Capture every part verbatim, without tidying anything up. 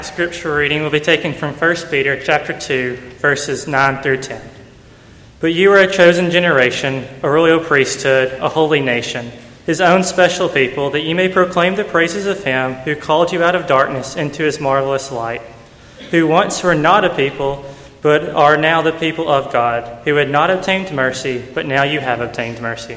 Scripture reading will be taken from First Peter chapter two, verses nine through ten. But you are a chosen generation, a royal priesthood, a holy nation, his own special people, that you may proclaim the praises of him who called you out of darkness into his marvelous light, who once were not a people, but are now the people of God, who had not obtained mercy, but now you have obtained mercy.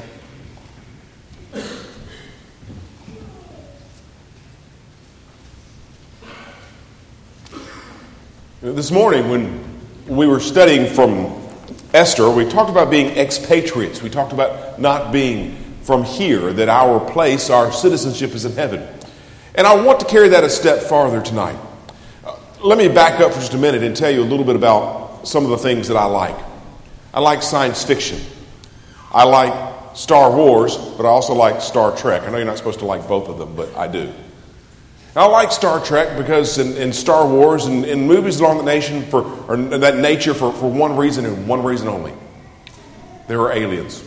This morning, when we were studying from Esther, we talked about being expatriates. We talked about not being from here, that our place, our citizenship is in heaven. And I want to carry that a step farther tonight. Uh, let me back up for just a minute and tell you a little bit about some of the things that I like. I like science fiction. I like Star Wars, but I also like Star Trek. I know you're not supposed to like both of them, but I do. I like Star Trek because in, in Star Wars and in movies along the nation for or that nature for, for one reason and one reason only. There are aliens.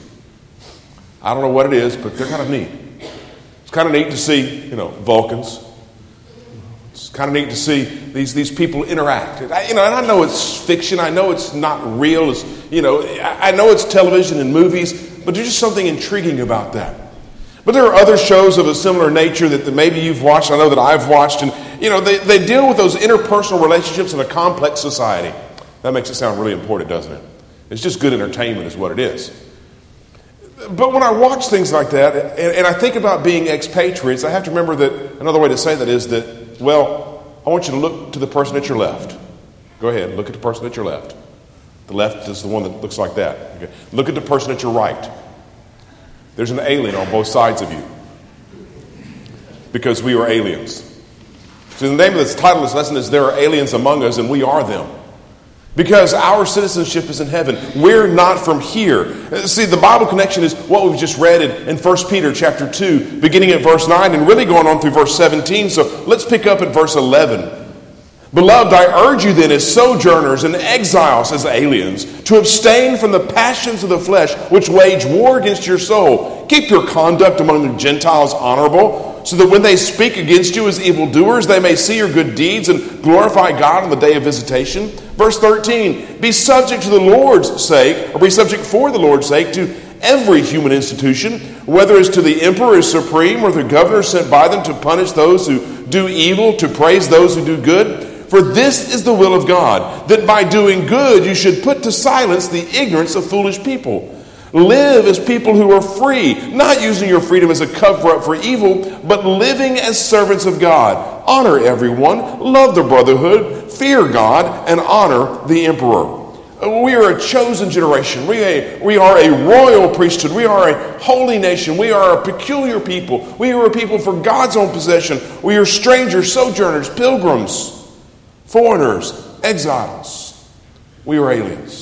I don't know what it is, but they're kind of neat. It's kind of neat to see, you know, Vulcans. It's kind of neat to see these these people interact. I, you know, and I know it's fiction. I know it's not real. It's, you know, I, I know it's television and movies, but there's just something intriguing about that. But there are other shows of a similar nature that, that maybe you've watched. I know that I've watched. And, you know, they, they deal with those interpersonal relationships in a complex society. That makes it sound really important, doesn't it? It's just good entertainment is what it is. But when I watch things like that, and, and I think about being expatriates, I have to remember that another way to say that is that, well, I want you to look to the person at your left. Go ahead, look at the person at your left. The left is the one that looks like that. Okay. Look at the person at your right. There's an alien on both sides of you because we are aliens. So the name of this title of this lesson is There Are Aliens Among Us, and we are them. Because our citizenship is in heaven. We're not from here. See, the Bible connection is what we've just read in, in First Peter chapter two, beginning at verse nine and really going on through verse seventeen. So let's pick up at verse eleven. Beloved, I urge you then as sojourners and exiles, as aliens, to abstain from the passions of the flesh which wage war against your soul. Keep your conduct among the Gentiles honorable, so that when they speak against you as evildoers, they may see your good deeds and glorify God on the day of visitation. Verse thirteen, be subject to the Lord's sake, or be subject for the Lord's sake to every human institution, whether it's to the emperor as supreme or the governor sent by them to punish those who do evil, to praise those who do good. For this is the will of God, that by doing good you should put to silence the ignorance of foolish people. Live as people who are free, not using your freedom as a cover-up for evil, but living as servants of God. Honor everyone, love the brotherhood, fear God, and honor the emperor. We are a chosen generation. We are, we are a royal priesthood. We are a holy nation. We are a peculiar people. We are a people for God's own possession. We are strangers, sojourners, pilgrims, foreigners, exiles. We are aliens.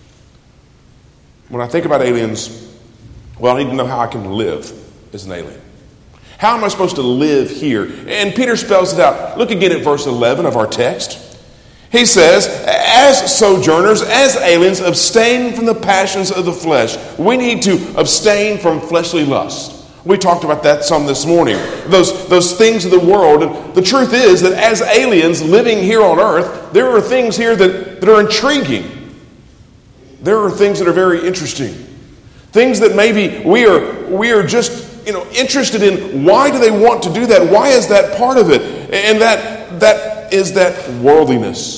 When I think about aliens, well, I need to know how I can live as an alien. How am I supposed to live here? And Peter spells it out. Look again at verse eleven of our text. He says, as sojourners, as aliens, abstain from the passions of the flesh. We need to abstain from fleshly lust. We talked about that some this morning. Those, those things of the world. And the truth is that as aliens living here on earth, there are things here that, that are intriguing. There are things that are very interesting. Things that maybe we are we are just, you know, interested in. Why do they want to do that? Why is that part of it? And that that is that worldliness.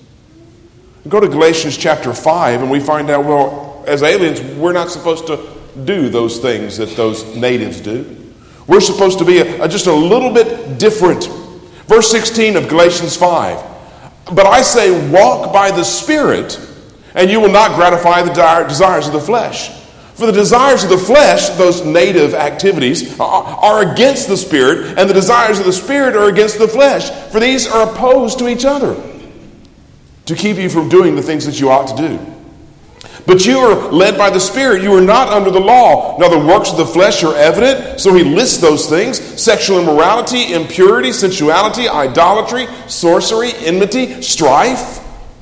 Go to Galatians chapter five and we find out, well, as aliens, we're not supposed to do those things that those natives do. We're supposed to be a, a, just a little bit different. Verse sixteen of Galatians five. But I say, walk by the Spirit, and you will not gratify the desires of the flesh. For the desires of the flesh, those native activities, are against the Spirit, and the desires of the Spirit are against the flesh. For these are opposed to each other, to keep you from doing the things that you ought to do. But you are led by the Spirit. You are not under the law. Now the works of the flesh are evident. So he lists those things. Sexual immorality, impurity, sensuality, idolatry, sorcery, enmity, strife,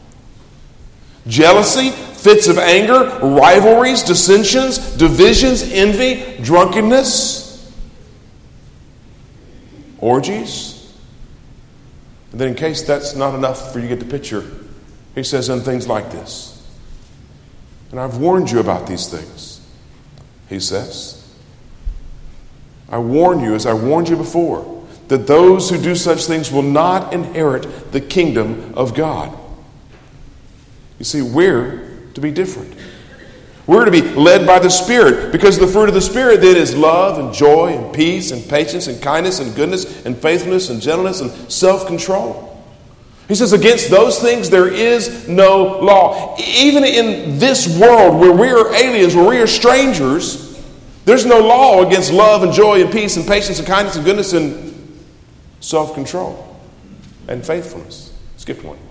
jealousy, fits of anger, rivalries, dissensions, divisions, envy, drunkenness, orgies, And then in case that's not enough for you to get the picture, he says in things like this. And I've warned you about these things, he says. I warn you, as I warned you before, that those who do such things will not inherit the kingdom of God. You see, we're to be different. We're to be led by the Spirit, because the fruit of the Spirit then is love and joy and peace and patience and kindness and goodness and faithfulness and gentleness and self-control. He says, against those things there is no law. Even in this world where we are aliens, where we are strangers, there's no law against love and joy and peace and patience and kindness and goodness and self-control and faithfulness. Skipped one.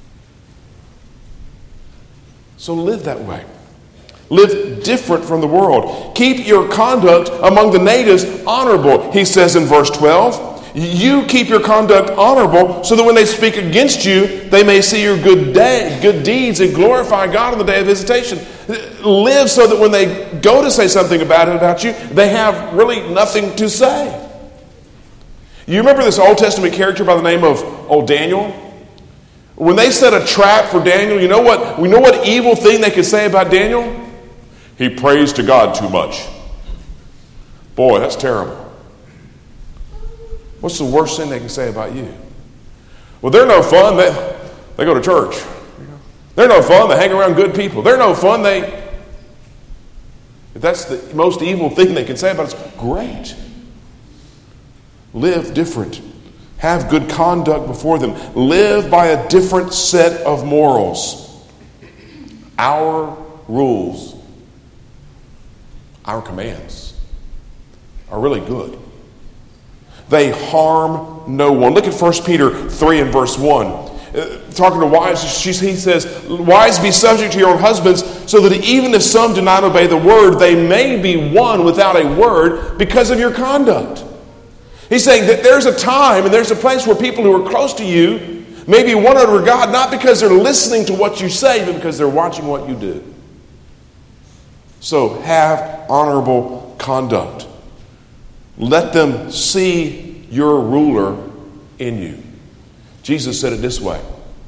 So live that way. Live different from the world. Keep your conduct among the natives honorable, he says in verse twelve. You keep your conduct honorable so that when they speak against you, they may see your good day, good deeds and glorify God on the day of visitation. Live so that when they go to say something about it, about you, they have really nothing to say. You remember this Old Testament character by the name of old Daniel? When they set a trap for Daniel, you know what? We know what evil thing they could say about Daniel? He prays to God too much. Boy, that's terrible. What's the worst thing they can say about you? Well, they're no fun. They, they go to church. They're no fun. They hang around good people. They're no fun. They, if that's the most evil thing they can say about us, great. Live different. Have good conduct before them. Live by a different set of morals. Our rules, our commands are really good. They harm no one. Look at First Peter three and verse one. Uh, talking to wives, she, he says, wives, be subject to your own husbands, so that even if some do not obey the word, they may be won without a word because of your conduct. He's saying that there's a time and there's a place where people who are close to you may be won over God, not because they're listening to what you say, but because they're watching what you do. So have honorable conduct. Let them see your ruler in you. Jesus said it this way.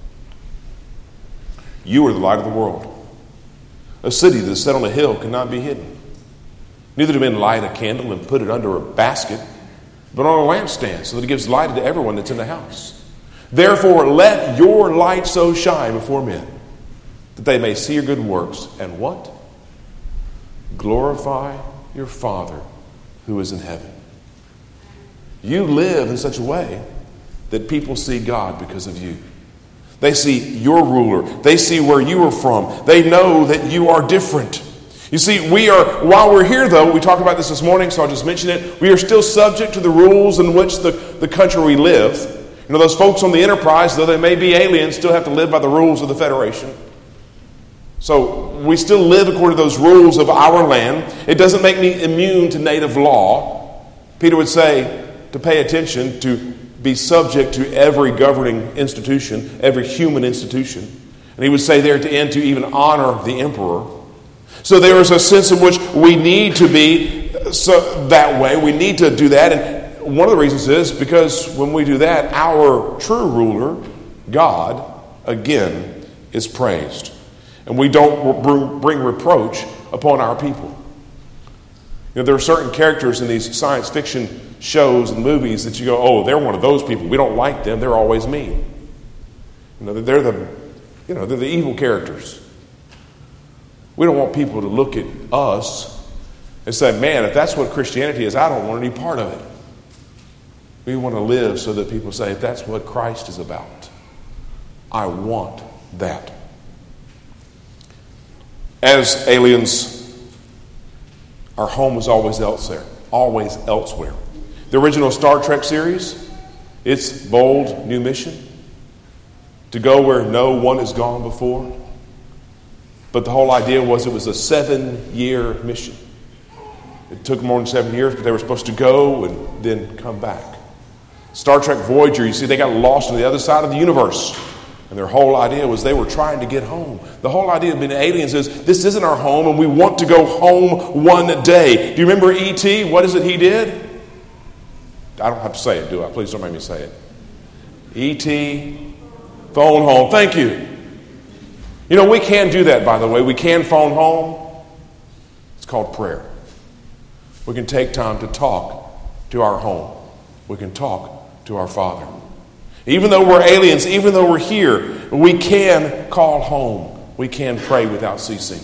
You are the light of the world. A city that is set on a hill cannot be hidden. Neither do men light a candle and put it under a basket, but on a lampstand, so that it gives light to everyone that's in the house. Therefore, let your light so shine before men, that they may see your good works, and what? Glorify your Father who is in heaven. You live in such a way that people see God because of you. They see your ruler. They see where you are from. They know that you are different. You see, we are, while we're here though, we talked about this this morning, so I'll just mention it, we are still subject to the rules in which the, the country we live. You know, those folks on the Enterprise, though they may be aliens, still have to live by the rules of the Federation. So we still live according to those rules of our land. It doesn't make me immune to native law. Peter would say to pay attention, to be subject to every governing institution, every human institution. And he would say there at the end to even honor the emperor. So there is a sense in which we need to be so that way. We need to do that. And one of the reasons is because when we do that, our true ruler, God, again, is praised. And we don't bring reproach upon our people. You know, there are certain characters in these science fiction shows and movies that you go, oh, they're one of those people. We don't like them. They're always mean. You know, they're the, you know, they're the evil characters. We don't want people to look at us and say, man, if that's what Christianity is, I don't want any part of it. We want to live so that people say, if that's what Christ is about, I want that. As aliens, our home was always elsewhere, always elsewhere. The original Star Trek series, its bold new mission, to go where no one has gone before. But the whole idea was it was a seven-year mission. It took more than seven years, but they were supposed to go and then come back. Star Trek Voyager, you see, they got lost on the other side of the universe. And their whole idea was they were trying to get home. The whole idea of being aliens is this isn't our home and we want to go home one day. Do you remember E T? What is it he did? I don't have to say it, do I? Please don't make me say it. E T, phone home. Thank you. You know, we can do that, by the way. We can phone home. It's called prayer. We can take time to talk to our home. We can talk to our Father. Even though we're aliens, even though we're here, we can call home. We can pray without ceasing.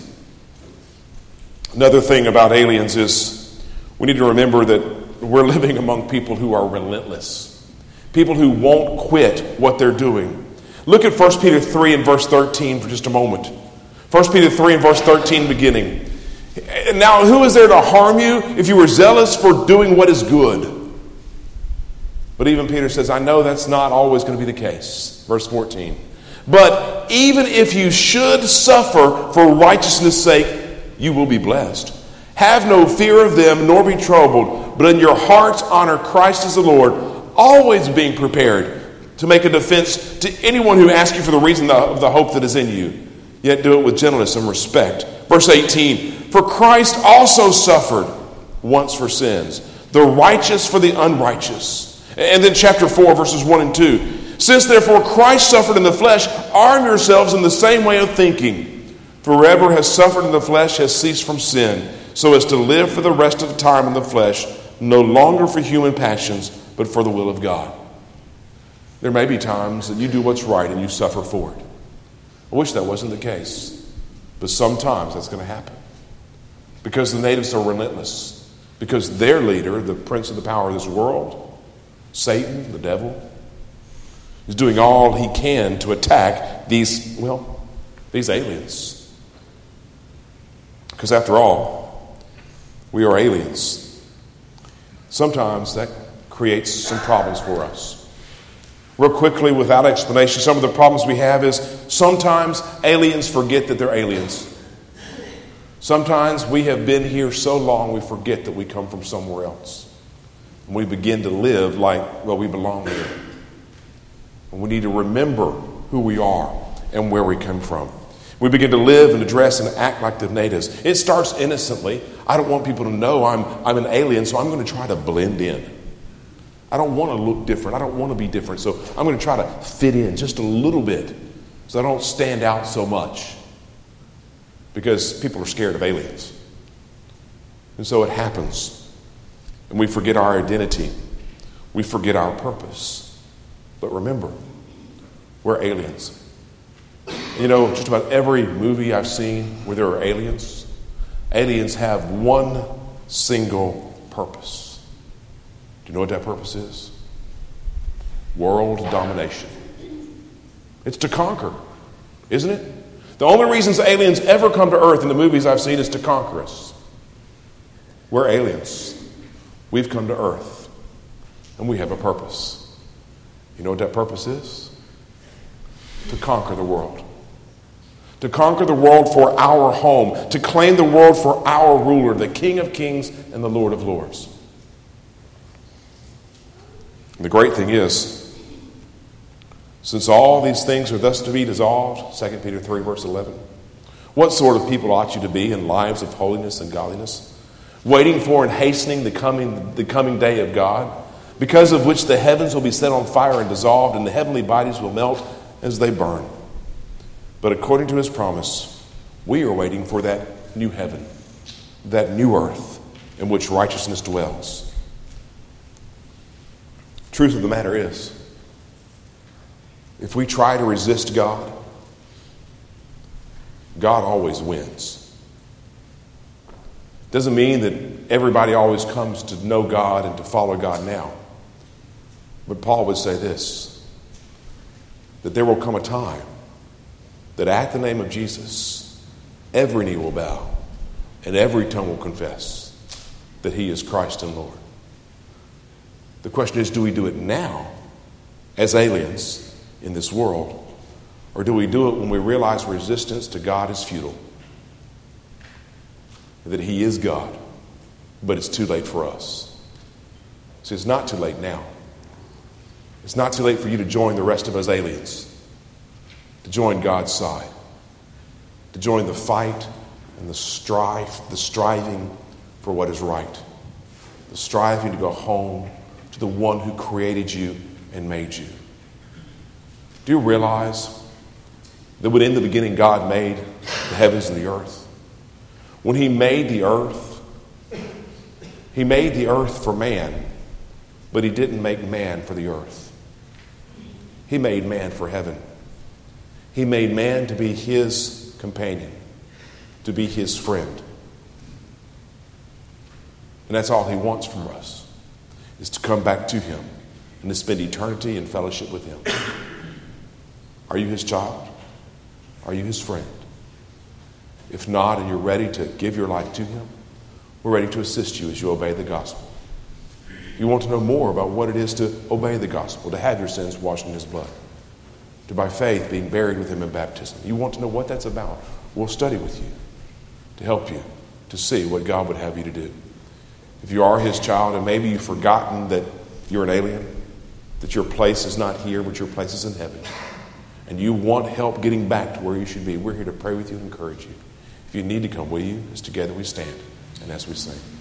Another thing about aliens is we need to remember that we're living among people who are relentless. People who won't quit what they're doing. Look at First Peter three and verse thirteen for just a moment. First Peter three and verse thirteen beginning. Now, who is there to harm you if you were zealous for doing what is good? But even Peter says, I know that's not always going to be the case. Verse fourteen. But even if you should suffer for righteousness' sake, you will be blessed. Have no fear of them, nor be troubled, but in your hearts honor Christ as the Lord, always being prepared to make a defense to anyone who asks you for the reason of the hope that is in you. Yet do it with gentleness and respect. Verse eighteen. For Christ also suffered once for sins, the righteous for the unrighteous. And then chapter four, verses one and two. Since therefore Christ suffered in the flesh, arm yourselves in the same way of thinking. For whoever has suffered in the flesh has ceased from sin, so as to live for the rest of the time in the flesh, no longer for human passions, but for the will of God. There may be times that you do what's right and you suffer for it. I wish that wasn't the case. But sometimes that's going to happen. Because the natives are relentless. Because their leader, the prince of the power of this world, Satan, the devil, is doing all he can to attack these, well, these aliens. Because after all, we are aliens. Sometimes that creates some problems for us. Real quickly, without explanation, some of the problems we have is sometimes aliens forget that they're aliens. Sometimes we have been here so long we forget that we come from somewhere else. And we begin to live like, well, we belong here. And we need to remember who we are and where we come from. We begin to live and to dress and act like the natives. It starts innocently. I don't want people to know I'm, I'm an alien, so I'm going to try to blend in. I don't want to look different. I don't want to be different. So I'm going to try to fit in just a little bit so I don't stand out so much. Because people are scared of aliens. And so it happens. And we forget our identity. We forget our purpose. But remember, we're aliens. You know, just about every movie I've seen where there are aliens, aliens have one single purpose. Do you know what that purpose is? World domination. It's to conquer, isn't it? The only reasons aliens ever come to Earth in the movies I've seen is to conquer us. We're aliens. We've come to Earth, and we have a purpose. You know what that purpose is? To conquer the world. To conquer the world for our home. To claim the world for our ruler, the King of Kings and the Lord of Lords. And the great thing is, since all these things are thus to be dissolved, Second Peter three, verse eleven, what sort of people ought you to be in lives of holiness and godliness, waiting for and hastening the coming, the coming day of God, because of which the heavens will be set on fire and dissolved, and the heavenly bodies will melt as they burn. But according to his promise, we are waiting for that new heaven, that new earth in which righteousness dwells. Truth of the matter is, if we try to resist God, God always wins. Doesn't mean that everybody always comes to know God and to follow God now. But Paul would say this, that there will come a time that at the name of Jesus, every knee will bow and every tongue will confess that he is Christ and Lord. The question is, do we do it now as aliens in this world, or do we do it when we realize resistance to God is futile? That he is God, but it's too late for us. See, it's not too late now. It's not too late for you to join the rest of us aliens, to join God's side, to join the fight and the strife, the striving for what is right, the striving to go home to the one who created you and made you. Do you realize that when in the beginning God made the heavens and the earth? When he made the earth, he made the earth for man, but he didn't make man for the earth. He made man for heaven. He made man to be his companion, to be his friend. And that's all he wants from us, is to come back to him and to spend eternity in fellowship with him. Are you his child? Are you his friend? If not, and you're ready to give your life to him, we're ready to assist you as you obey the gospel. If you want to know more about what it is to obey the gospel, to have your sins washed in his blood, to by faith being buried with him in baptism, you want to know what that's about, we'll study with you to help you to see what God would have you to do. If you are his child and maybe you've forgotten that you're an alien, that your place is not here, but your place is in heaven, and you want help getting back to where you should be, we're here to pray with you and encourage you. If you need to come, will you? As together we stand and as we sing.